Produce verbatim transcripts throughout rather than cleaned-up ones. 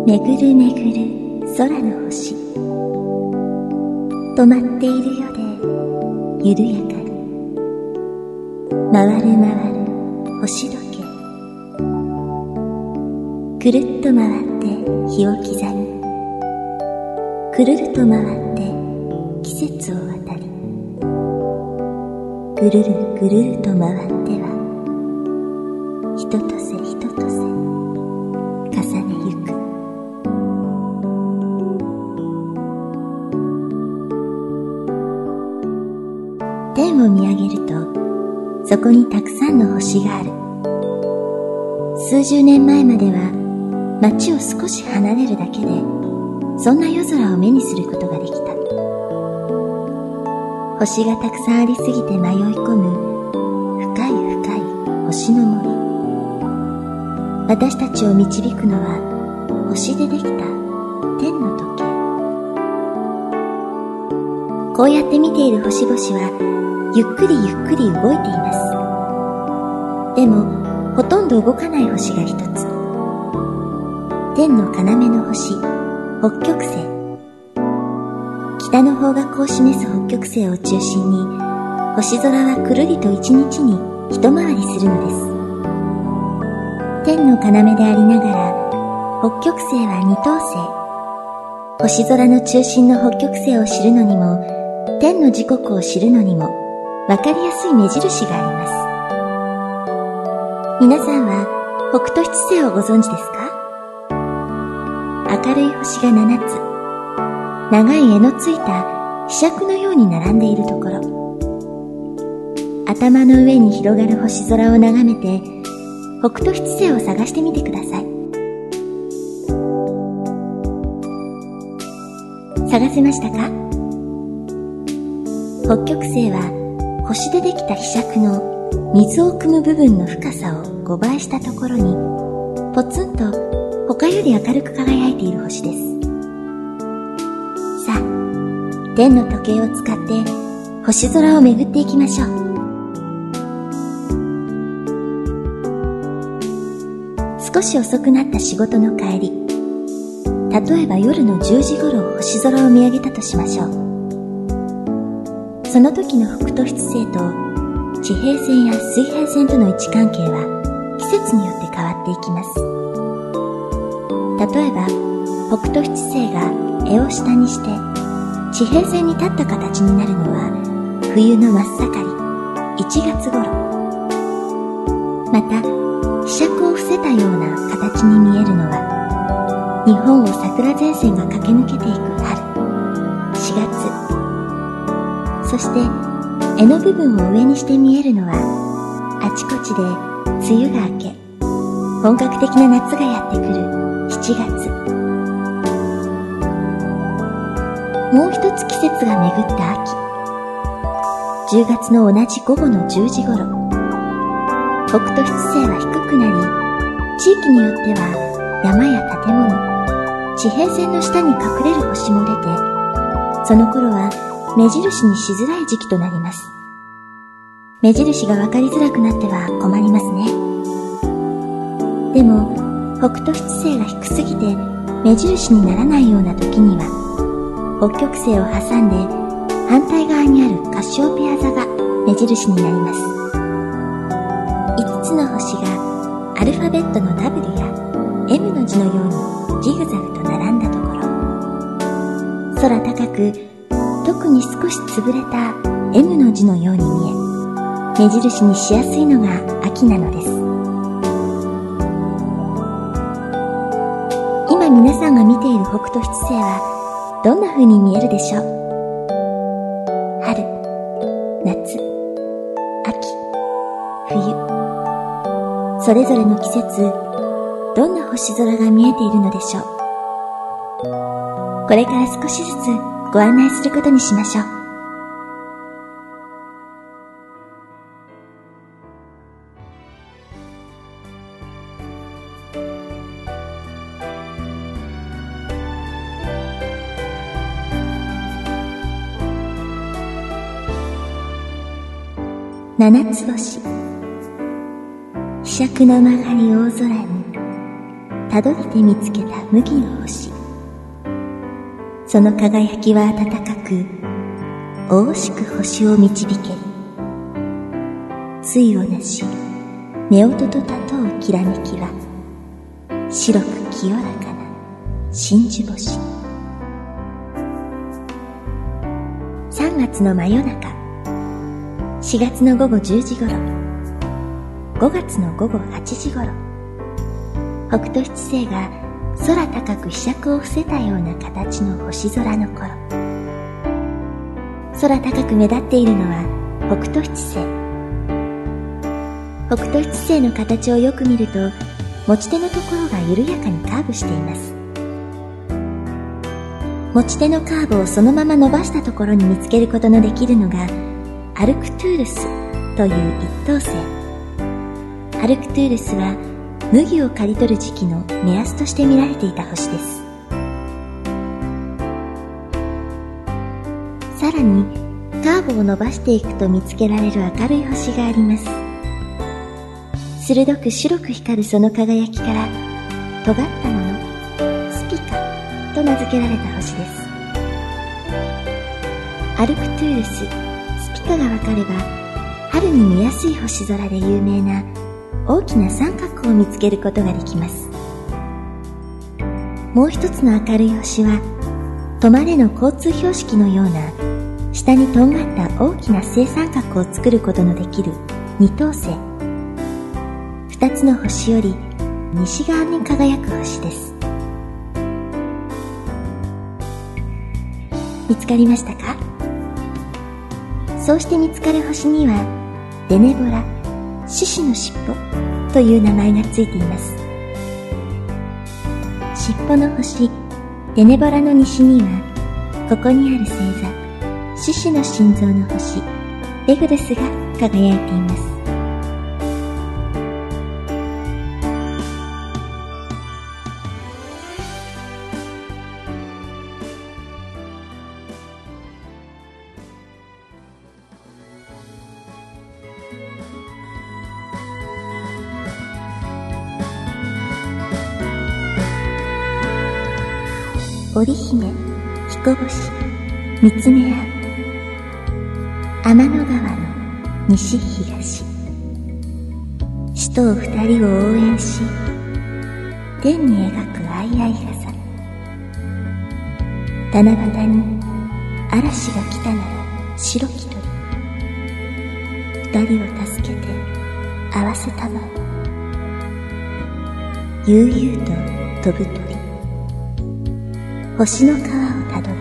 めぐるめぐる空の星、止まっているよで緩やかに回る回る星時計、くるっと回って日を刻み、くるると回って季節を渡り、ぐるるぐるると回っては人とせ人とせ重ねゆく。天を見上げると、そこにたくさんの星がある。数十年前までは街を少し離れるだけでそんな夜空を目にすることができた。星がたくさんありすぎて迷い込む深い深い星の森。私たちを導くのは星でできた天の時計。こうやって見ている星々はゆっくりゆっくり動いています。でもほとんど動かない星が一つ。天の要の星、北極星。北の方角を示す北極星を中心に、星空はくるりと一日に一回りするのです。天の要でありながら、北極星は二等星。星空の中心の北極星を知るのにも、天の時刻を知るのにも、わかりやすい目印があります。皆さんは北斗七星をご存知ですか？明るい星が七つ、長い柄のついた柄杓のように並んでいるところ。頭の上に広がる星空を眺めて、北斗七星を探してみてください。探せましたか？北極星は星でできた柄杓の水を汲む部分の深さをごばいしたところに、ポツンと他より明るく輝いている星です。さあ、天の時計を使って星空を巡っていきましょう。少し遅くなった仕事の帰り、例えば夜のじゅうじごろ星空を見上げたとしましょう。その時の北斗七星と地平線や水平線との位置関係は季節によって変わっていきます。例えば北斗七星が柄を下にして地平線に立った形になるのは冬の真っ盛りいちがつ頃。また柄杓を伏せたような形に見えるのは日本を桜前線が駆け抜けていく春しがつ。そして柄の部分を上にして見えるのはあちこちで梅雨が明け本格的な夏がやってくるしちがつ。もう一つ季節が巡った秋、じゅうがつの同じ午後のじゅうじごろ、北斗七星は低くなり、地域によっては山や建物、地平線の下に隠れる星も出て、その頃は目印にしづらい時期となります。目印がわかりづらくなっては困りますね。でも北斗七星が低すぎて目印にならないような時には、北極星を挟んで反対側にあるカシオペア座が目印になります。いつつの星がアルファベットの ダブリュー や エム の字のようにジグザグと並んだところ、空高く特に少し潰れた エム の字のように見え、目印にしやすいのが秋なのです。今皆さんが見ている北斗七星はどんな風に見えるでしょう？春、夏、秋、冬、それぞれの季節、どんな星空が見えているのでしょう？これから少しずつご案内することにしましょう。七つ星、柄杓の曲がり大空に、 たどりて見つけた麦の星。その輝きは暖かく、大しく星を導ける。対をなし、夫婦とたとうきらめきは、白く清らかな真珠星。さんがつの真夜中、しがつの午後じゅうじごろ、ごがつの午後はちじごろ、北斗七星が空高くひしゃくを伏せたような形の星空の頃、空高く目立っているのは北斗七星。北斗七星の形をよく見ると、持ち手のところが緩やかにカーブしています。持ち手のカーブをそのまま伸ばしたところに見つけることのできるのがアルクトゥールスという一等星。アルクトゥールスは麦を刈り取る時期の目安として見られていた星です。さらにカーブを伸ばしていくと見つけられる明るい星があります。鋭く白く光るその輝きから尖ったもの、スピカと名付けられた星です。アルクトゥールス、スピカがわかれば春に見やすい星空で有名な大きな三角を見つけることができます。もう一つの明るい星は止まれの交通標識のような下にとんがった大きな正三角を作ることのできる二等星。二つの星より西側に輝く星です。見つかりましたか？そうして見つかる星にはデネボラ、獅子の尻尾という名前がついています。尻尾の星デネボラの西にはここにある星座、獅子の心臓の星レグルスが輝いています。織姫、彦星、見つめ合う。天の川の西東。使徒二人を応援し、天に描く相合い傘。七夕に嵐が来たなら白き鳥。二人を助けて合わせたまえ。悠々と飛ぶ鳥。星の川をたどり、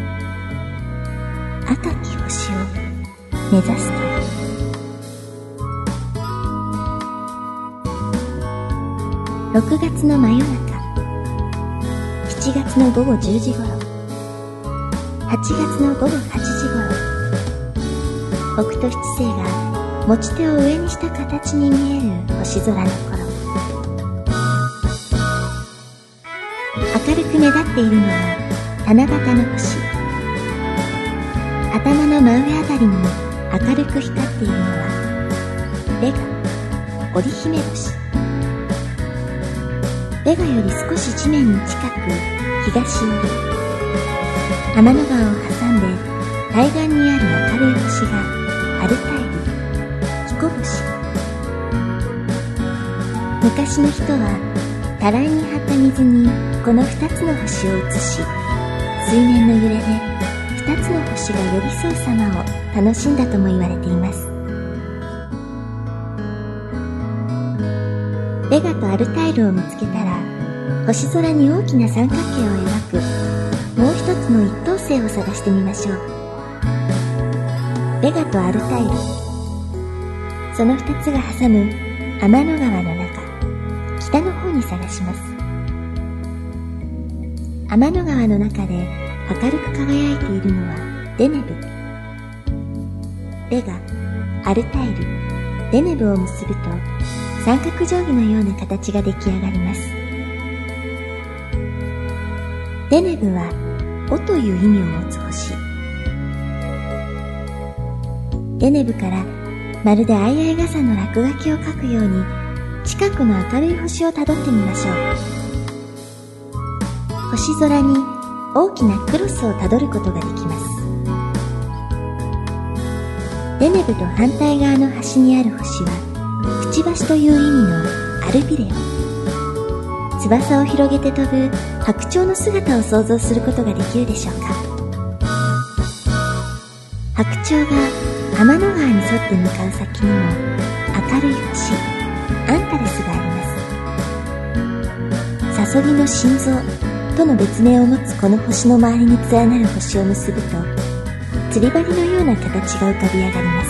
赤き星を目指すという。ろくがつの真夜中、しちがつの午後じゅうじごろ、はちがつの午後はちじごろ、北斗七星が持ち手を上にした形に見える星空の頃、明るく目立っているのは七夕の星。頭の真上あたりに明るく光っているのはベガ、織姫星。ベガより少し地面に近く東寄り、天の川を挟んで対岸にある明るい星がアルタイル、彦星。昔の人はたらいに張った水にこの二つの星を映し、水面の揺れで二つの星が寄り添う様を楽しんだとも言われています。ベガとアルタイルを見つけたら、星空に大きな三角形を描くもう一つの一等星を探してみましょう。ベガとアルタイル、その二つが挟む天の川の中、北の方に探します。天の川の中で明るく輝いているのはデネブ。ベガ、アルタイル、デネブを結ぶと三角定規のような形が出来上がります。デネブは尾という意味を持つ星。デネブからまるで相合い傘の落書きを描くように近くの明るい星をたどってみましょう。 星空に大きなクロスをたどることができます。デネブと反対側の端にある星はくちばしという意味のアルビレオ。翼を広げて飛ぶ白鳥の姿を想像することができるでしょうか。白鳥が天の川に沿って向かう先にも明るい星アンタレスがあります。サソリの心臓との別名を持つこの星の周りに連なる星を結ぶと、釣り針のような形が浮かび上がります。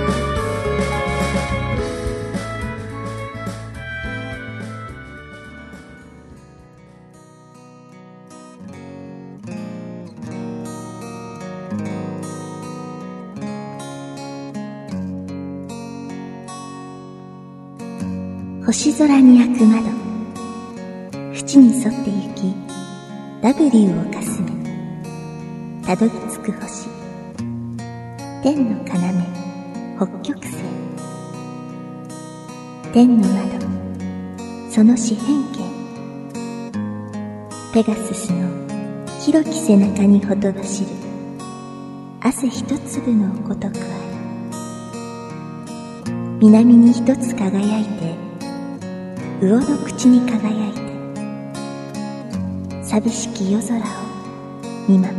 星空に開く窓、縁に沿って行き ダブリュー をかすめ、たどり着く星、天の要、北極星。天の窓、その四辺形、ペガススの広き背中にほとばしる汗一粒のごとくある。南に一つ輝いて、魚の口に輝いて、寂しき夜空を見守れる。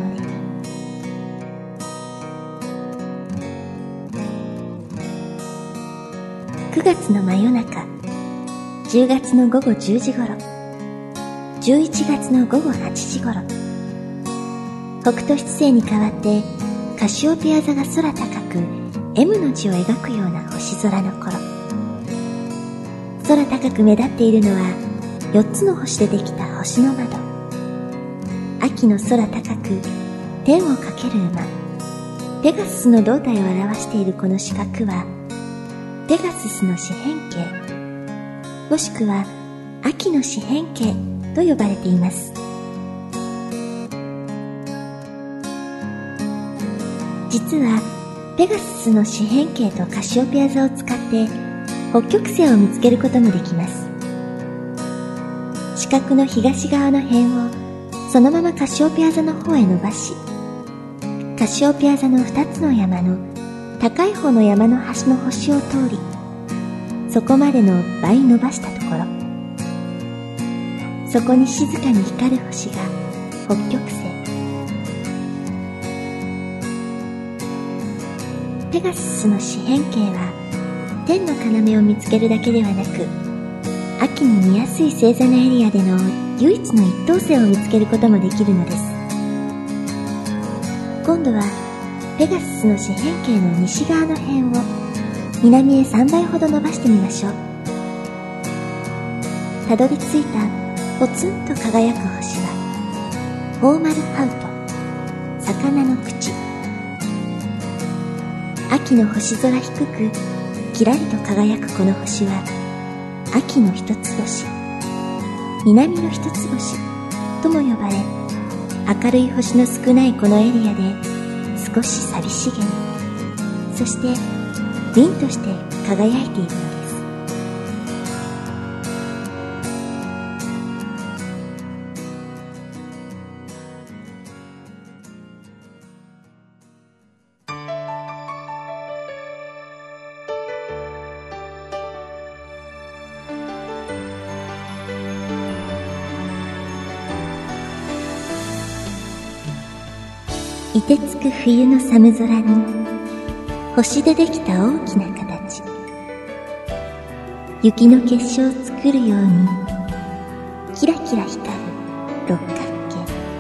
くがつの真夜中、じゅうがつのごごじゅうじごろ、じゅういちがつのごごはちじごろ、北斗七星に代わってカシオペア座が空高く エム の字を描くような星空の頃、空高く目立っているのはよっつの星でできた星の窓。秋の空高く天をかける馬ペガススの胴体を表しているこの四角はペガススの四辺形、もしくは秋の四辺形と呼ばれています。実はペガススの四辺形とカシオペア座を使って北極星を見つけることもできます。四角の東側の辺をそのままカシオペア座の方へ伸ばし、カシオペア座の二つの山の高い方の山の端の星を通り、そこまでの倍伸ばしたところ、そこに静かに光る星が北極星。ペガススの四辺形は天の要を見つけるだけではなく、秋に見やすい星座のエリアでの唯一の一等星を見つけることもできるのです。今度はペガススの四辺形の西側の辺を南へさんばいほど伸ばしてみましょう。たどり着いたポツンと輝く星はフォーマルハウト、魚の口。秋の星空低くきらりと輝くこの星は秋の一つ星、南の一つ星とも呼ばれ、明るい星の少ないこのエリアで少し寂しげに、そして凛として輝いているのです。凍てつく冬の寒空に星でできた大きな形、雪の結晶を作るようにキラキラ光る六角形、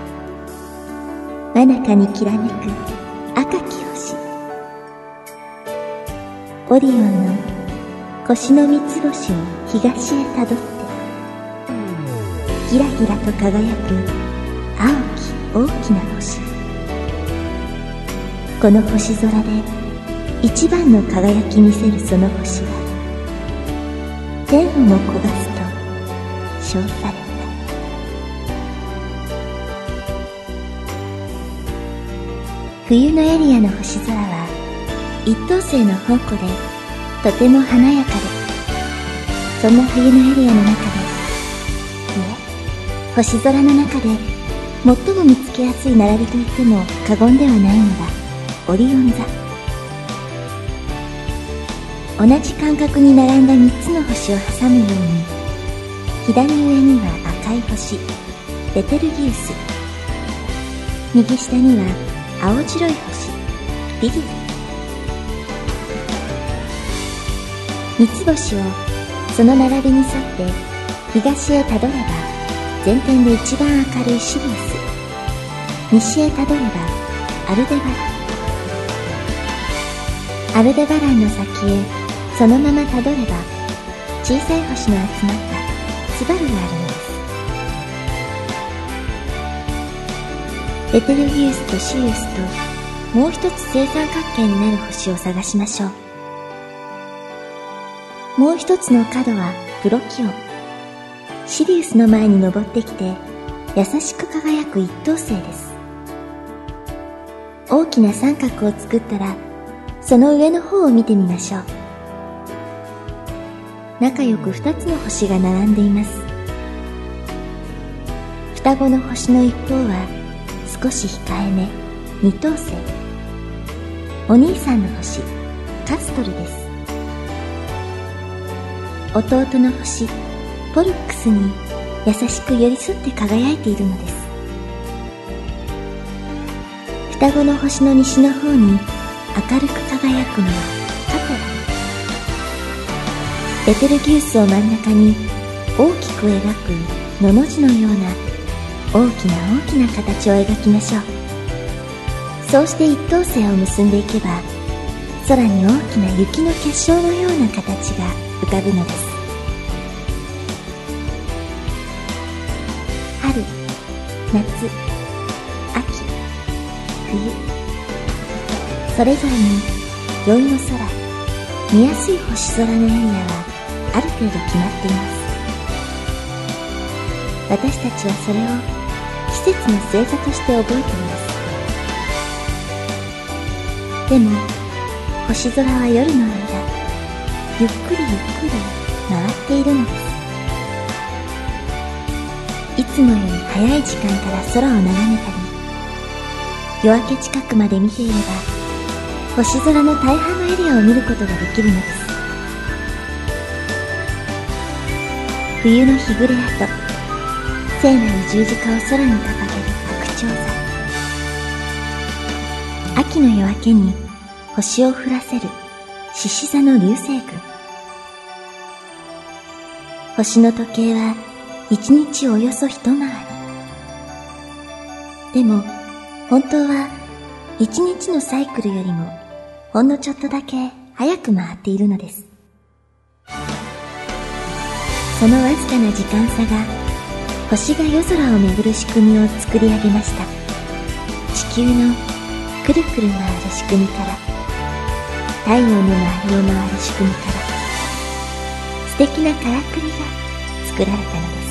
真中にきらめく赤き星、オリオンの腰の三つ星を東へたどってギラギラと輝く青き大きな星。この星空で一番の輝き見せるその星は天をも焦がすと称された。冬のエリアの星空は一等星の宝庫でとても華やかで、そんな冬のエリアの中で、いえ、星空の中で最も見つけやすい並びといっても過言ではないのがオリオン座。同じ間隔に並んだみっつの星を挟むように、左上には赤い星ベテルギウス、右下には青白い星リリフ。三つ星をその並びに沿って東へたどれば全天で一番明るいシリウス、西へたどればアルデバラン、アルデバランの先へそのままたどれば小さい星の集まったスバルがあるのです。ベテルギウスとシリウスともう一つ正三角形になる星を探しましょう。もう一つの角はプロキオン。シリウスの前に登ってきて優しく輝く一等星です。大きな三角を作ったらその上の方を見てみましょう。仲良く二つの星が並んでいます。双子の星の一方は少し控えめ二等星。お兄さんの星カストルです。弟の星ポルックスに優しく寄り添って輝いているのです。双子の星の西の方に明るく輝くのはカトラ。ベテルギウスを真ん中に大きく描くのの字のような大きな大きな形を描きましょう。そうして一等星を結んでいけば空に大きな雪の結晶のような形が浮かぶのです。春、夏、秋、冬、それぞれに宵の空、見やすい星空のエリアはある程度決まっています。私たちはそれを季節の星座として覚えています。でも星空は夜の間ゆっくりゆっくり回っているのです。いつもより早い時間から空を眺めたり、夜明け近くまで見ていれば星空の大半のエリアを見ることができるのです。冬の日暮れ跡、聖なる十字架を空に掲げる白鳥座、秋の夜明けに星を降らせる獅子座の流星群。星の時計は一日およそ一回り。でも本当は一日のサイクルよりもほんのちょっとだけ早く回っているのです。そのわずかな時間差が星が夜空を巡る仕組みを作り上げました。地球のくるくる回る仕組みから太陽の周りを回る仕組みから素敵なからくりが作られたのです。